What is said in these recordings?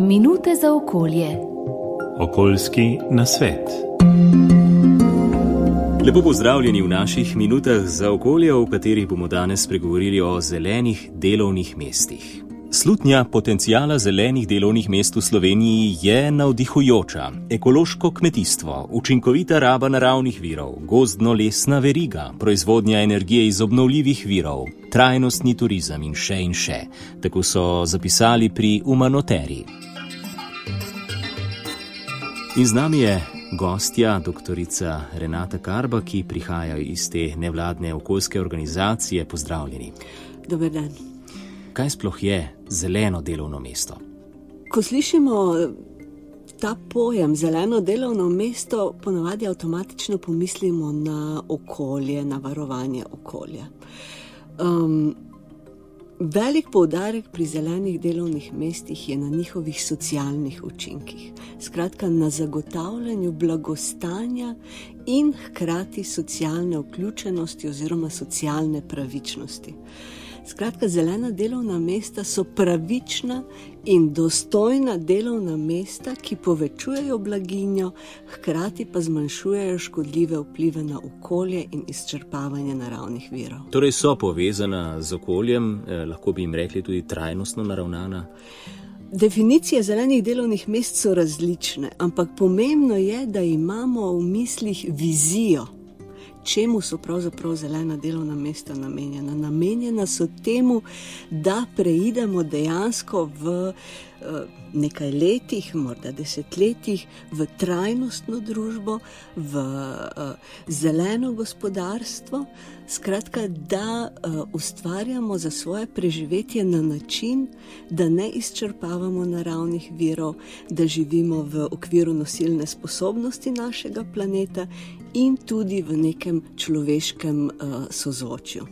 Minute za okolje. Okoljski nasvet. Lepo pozdravljeni v naših minutah za okolje, v katerih bomo danes spregovorili o zelenih delovnih mestih. Slutnja potencijala zelenih delovnih mest v Sloveniji je navdihujoča. Ekološko kmetijstvo, učinkovita raba naravnih virov, gozdno-lesna veriga, proizvodnja energije iz obnovljivih virov, trajnostni turizem in še. Tako so zapisali pri Umanoteri. In z nami je gostja, doktorica Renata Karba, ki prihaja iz te nevladne okoljske organizacije. Pozdravljeni. Dober dan. Kaj sploh je zeleno delovno mesto? Ko slišimo ta pojem zeleno delovno mesto, ponavadi avtomatično pomislimo na okolje, na varovanje okolja. Velik poudarek pri zelenih delovnih mestih je na njihovih socialnih učinkih. Skratka, na zagotavljanju blagostanja in hkrati socialne vključenosti oziroma socialne pravičnosti. Skratka, zelena delovna mesta so pravična in dostojna delovna mesta, ki povečujejo blaginjo, hkrati pa zmanjšujejo škodljive vplive na okolje in izčrpavanje naravnih virov. Torej so povezana z okoljem, lahko bi jim rekli tudi trajnostno naravnana? Definicije zelenih delovnih mest so različne, ampak pomembno je, da imamo v mislih vizijo. Čemu so pravzaprav zelena delovna mesta namenjena? Namenjena so temu, da preidemo dejansko v nekaj letih, morda desetletjih, v trajnostno družbo, v zeleno gospodarstvo. Skratka, da ustvarjamo za svoje preživetje na način, da ne izčrpavamo naravnih virov, da živimo v okviru nosilne sposobnosti našega planeta in tudi v nekem človeškem sozvočju.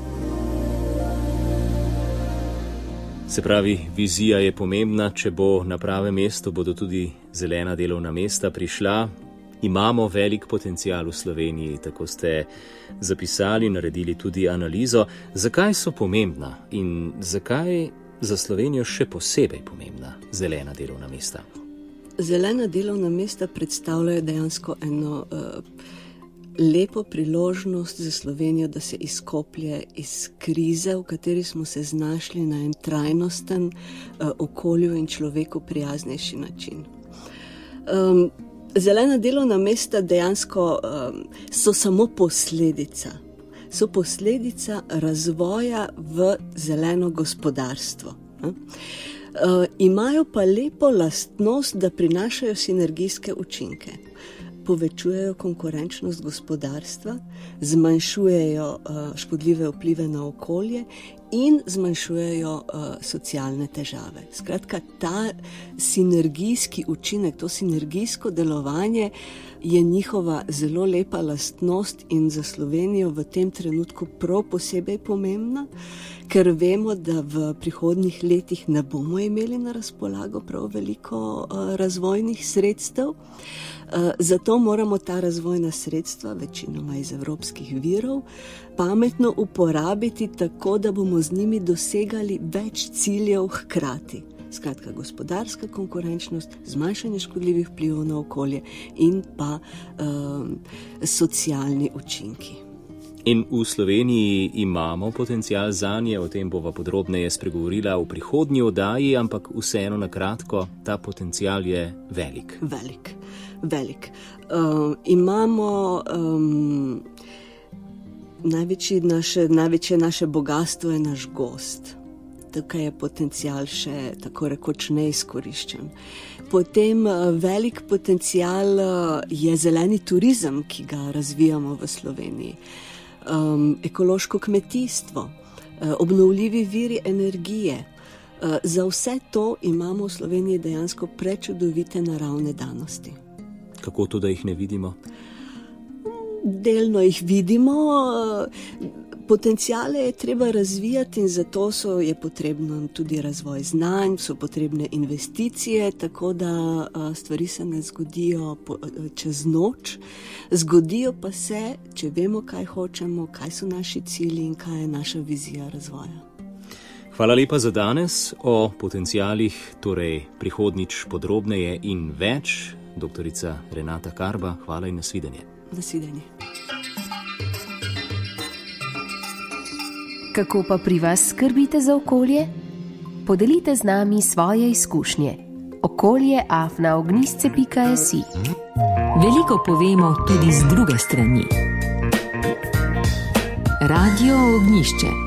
Se pravi, vizija je pomembna, če bo na pravem mestu, bodo tudi zelena delovna mesta prišla. Imamo velik potencial v Sloveniji, tako ste zapisali, naredili tudi analizo. Zakaj so pomembna in zakaj za Slovenijo še posebej pomembna zelena delovna mesta? Zelena delovna mesta predstavljajo dejansko eno lepo priložnost za Slovenijo, da se izkoplje iz krize, v kateri smo se znašli na en trajnosten, okolju in človeku prijaznejši način. Zelena delovna mesta dejansko so samo posledica. So posledica razvoja v zeleno gospodarstvo. Imajo pa lepo lastnost, da prinašajo sinergijske učinke. Povečujejo konkurenčnost gospodarstva, zmanjšujejo škodljive vplive na okolje in zmanjšujejo socialne težave. Skratka, ta sinergijski učinek, to sinergijsko delovanje je njihova zelo lepa lastnost in za Slovenijo v tem trenutku prav posebej pomembna, ker vemo, da v prihodnjih letih ne bomo imeli na razpolago prav veliko razvojnih sredstev. Zato moramo ta razvojna sredstva, večinoma iz evropskih virov, pametno uporabiti tako, da bomo z njimi dosegali več ciljev hkrati. Skratka, gospodarska konkurenčnost, zmanjšanje škodljivih vplivov na okolje in pa socialni učinki. In v Sloveniji imamo potencial zanje, o tem bova podrobneje spregovorila v prihodnji oddaji, ampak vseeno na kratko, ta potencial je velik. Velik. Imamo največje naše bogastvo je naš gozd. Tukaj je potencial še tako rekoč neizkoriščen. Potem velik potencial je zeleni turizem, ki ga razvijamo v Sloveniji. Ekološko kmetijstvo, obnovljivi viri energije. Za vse to imamo v Sloveniji dejansko prečudovite naravne danosti. Kako to, da jih ne vidimo? Delno jih vidimo. Potenciale je treba razvijati in zato je potrebno tudi razvoj znanj, so potrebne investicije, tako da stvari se ne zgodijo čez noč. Zgodijo pa se, če vemo, kaj hočemo, kaj so naši cilji in kaj je naša vizija razvoja. Hvala lepa za danes. O potencialih, torej prihodnjič podrobneje in več. Doktorica Renata Karba, hvala in nasvidenje. Nasvidenje. Kako pa pri vas skrbite za okolje? Podelite z nami svoje izkušnje. okolje@ognjišče.si. Veliko povemo tudi z druge strani. Radio Ognjišče.